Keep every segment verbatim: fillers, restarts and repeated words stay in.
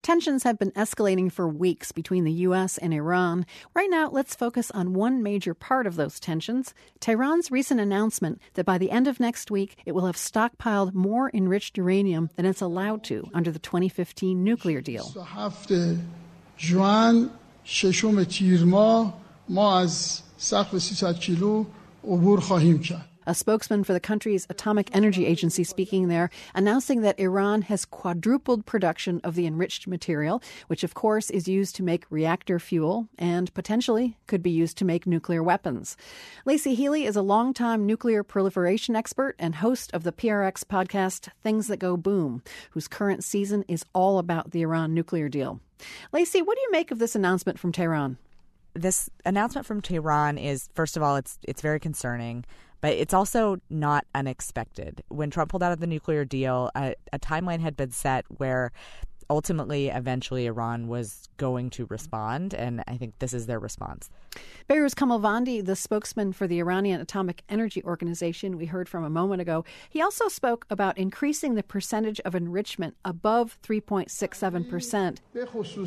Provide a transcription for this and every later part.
Tensions have been escalating for weeks between the U S and Iran. Right now, let's focus on one major part of those tensions, Tehran's recent announcement that by the end of next week, it will have stockpiled more enriched uranium than it's allowed to under the twenty fifteen nuclear deal. A spokesman for the country's Atomic Energy Agency speaking there, announcing that Iran has quadrupled production of the enriched material, which of course is used to make reactor fuel and potentially could be used to make nuclear weapons. Lacey Healy is a longtime nuclear proliferation expert and host of the P R X podcast Things That Go Boom, whose current season is all about the Iran nuclear deal. Lacey, what do you make of this announcement from Tehran? This announcement from Tehran is, first of all, it's it's very concerning. But it's also not unexpected. When Trump pulled out of the nuclear deal, a, a timeline had been set where ultimately, eventually, Iran was going to respond, and I think this is their response. Behruz Kamalvandi, the spokesman for the Iranian Atomic Energy Organization we heard from a moment ago, he also spoke about increasing the percentage of enrichment above three point six seven percent. And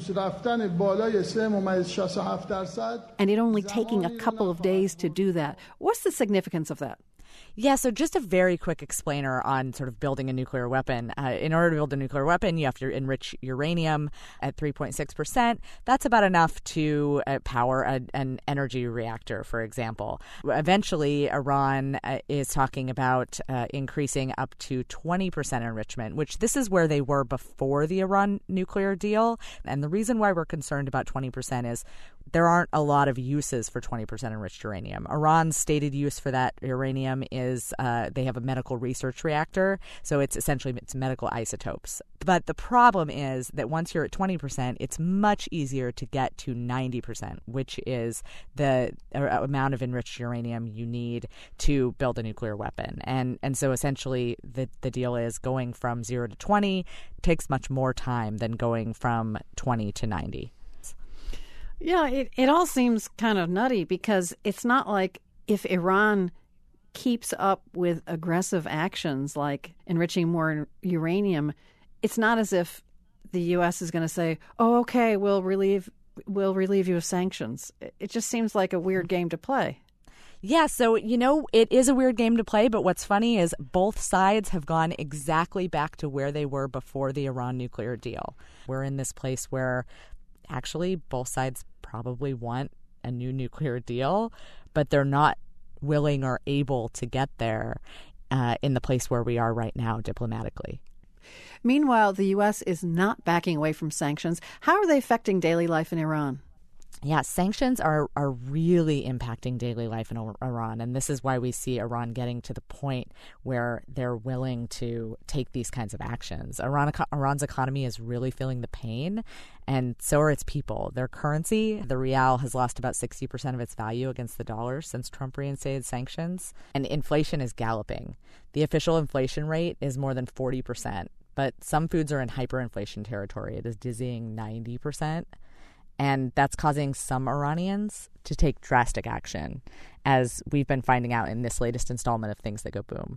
it only taking a couple of days to do that. What's the significance of that? Yeah, so just a very quick explainer on sort of building a nuclear weapon. Uh, in order to build a nuclear weapon, you have to enrich uranium at three point six percent. That's about enough to uh, power a, an energy reactor, for example. Eventually, Iran uh, is talking about uh, increasing up to twenty percent enrichment, which this is where they were before the Iran nuclear deal. And the reason why we're concerned about twenty percent is there aren't a lot of uses for twenty percent enriched uranium. Iran's stated use for that uranium is uh, they have a medical research reactor, so it's essentially it's medical isotopes. But the problem is that once you're at twenty percent, it's much easier to get to ninety percent, which is the uh, amount of enriched uranium you need to build a nuclear weapon. And and so essentially the, the deal is going from zero to twenty takes much more time than going from twenty to ninety. Yeah, it, it all seems kind of nutty because it's not like if Iran keeps up with aggressive actions like enriching more uranium, it's not as if the U S is going to say, oh, okay, we'll relieve we'll relieve you of sanctions. It just seems like a weird game to play. Yeah, so, you know, it is a weird game to play, but what's funny is both sides have gone exactly back to where they were before the Iran nuclear deal. We're in this place where actually both sides probably want a new nuclear deal, but they're not willing or able to get there uh, in the place where we are right now diplomatically. Meanwhile, the U S is not backing away from sanctions. How are they affecting daily life in Iran? Yeah, sanctions are, are really impacting daily life in Iran. And this is why we see Iran getting to the point where they're willing to take these kinds of actions. Iran, Iran's economy is really feeling the pain, and so are its people. Their currency, the rial, has lost about sixty percent of its value against the dollar since Trump reinstated sanctions. And inflation is galloping. The official inflation rate is more than forty percent, but some foods are in hyperinflation territory. It is dizzying ninety percent. And that's causing some Iranians to take drastic action, as we've been finding out in this latest installment of Things That Go Boom.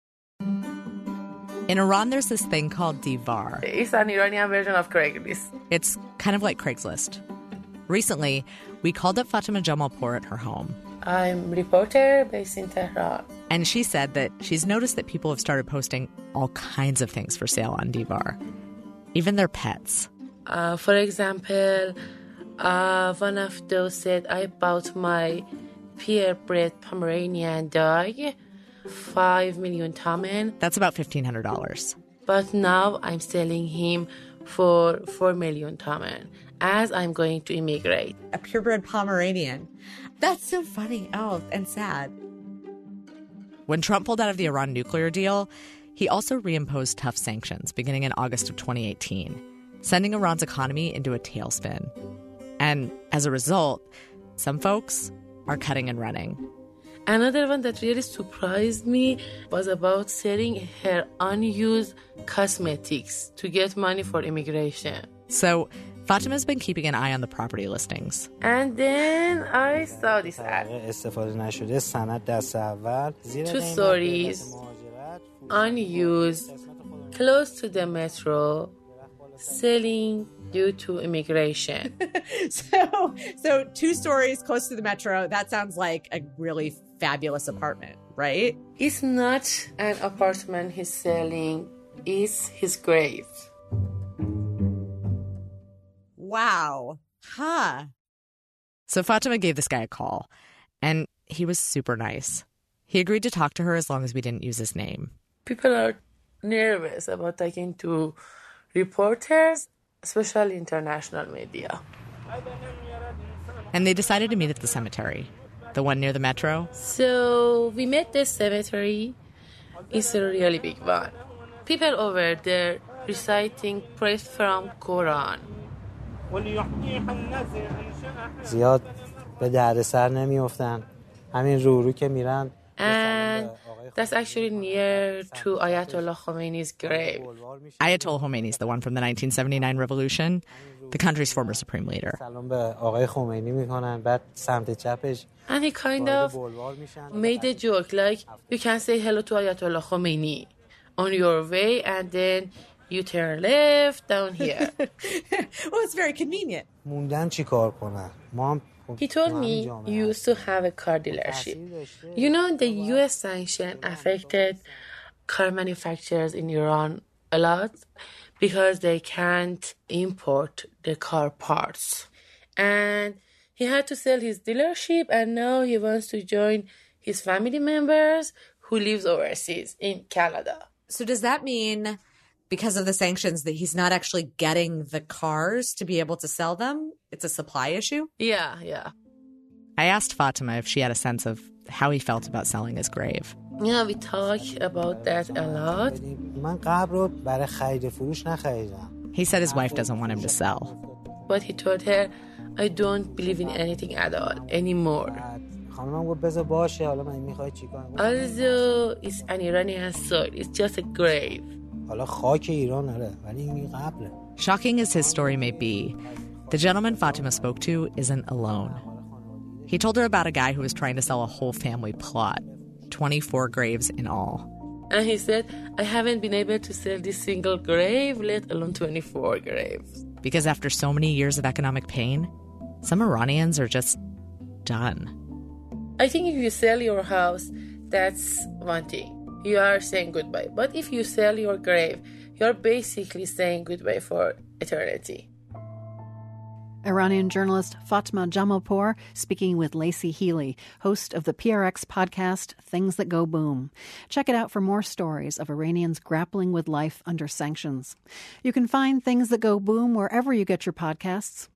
In Iran, there's this thing called Divar. It's an Iranian version of Craigslist. It's kind of like Craigslist. Recently, we called up Fatima Jamalpour at her home. I'm a reporter based in Tehran. And she said that she's noticed that people have started posting all kinds of things for sale on Divar, even their pets. Uh, for example, uh, one of those said, I bought my purebred Pomeranian dog, five million tamen. That's about fifteen hundred dollars. But now I'm selling him for four million tamen, as I'm going to immigrate. A purebred Pomeranian. That's so funny. Oh, and sad. When Trump pulled out of the Iran nuclear deal, he also reimposed tough sanctions beginning in August of twenty eighteen, sending Iran's economy into a tailspin. And as a result, some folks are cutting and running. Another one that really surprised me was about selling her unused cosmetics to get money for immigration. So Fatima's been keeping an eye on the property listings. And then I saw this ad. Two stories, unused, close to the metro, selling due to immigration. so, so two stories close to the metro. That sounds like a really fabulous apartment, right? It's not an apartment he's selling, it's his grave. Wow. Huh. So Fatima gave this guy a call, and he was super nice. He agreed to talk to her as long as we didn't use his name. People are nervous about talking to reporters, especially international media. And they decided to meet at the cemetery, the one near the metro. So we met the cemetery. It's a really big one. People over there reciting praise from Quran. زیاد به دردسر نمیافتن. همین رو رو که میرن. And that's actually near to Ayatollah Khomeini's grave. Ayatollah Khomeini is the one from the nineteen seventy-nine revolution, the country's former supreme leader. سلام به آقای خمینی میکنن بعد سمت چپش. And he kind of made a joke like you can say hello to Ayatollah Khomeini on your way and then you turn left down here. Well, it's very convenient. موندن چی کار کنن؟ ما هم He told me you used to have a car dealership. You know, the U S sanction affected car manufacturers in Iran a lot because they can't import the car parts. And he had to sell his dealership, and now he wants to join his family members who lives overseas in Canada. So does that mean because of the sanctions that he's not actually getting the cars to be able to sell them? It's a supply issue? Yeah, yeah. I asked Fatima if she had a sense of how he felt about selling his grave. Yeah, we talk about that a lot. من قبر رو برای خرید فروش نخریدم. He said his wife doesn't want him to sell. But he told her, I don't believe in anything at all anymore. خانمم گفت بذار باشه حالا من میخوای چیکار کنم؟ Although it's an Iranian soil, it's just a grave. حالا خاک ایران آره ولی این قبره. Shocking as his story may be, the gentleman Fatima spoke to isn't alone. He told her about a guy who was trying to sell a whole family plot, twenty-four graves in all. And he said, I haven't been able to sell this single grave, let alone twenty-four graves. Because after so many years of economic pain, some Iranians are just done. I think if you sell your house, that's one thing. You are saying goodbye. But if you sell your grave, you're basically saying goodbye for eternity. Iranian journalist Fatma Jamalpour speaking with Lacey Healy, host of the P R X podcast Things That Go Boom. Check it out for more stories of Iranians grappling with life under sanctions. You can find Things That Go Boom wherever you get your podcasts.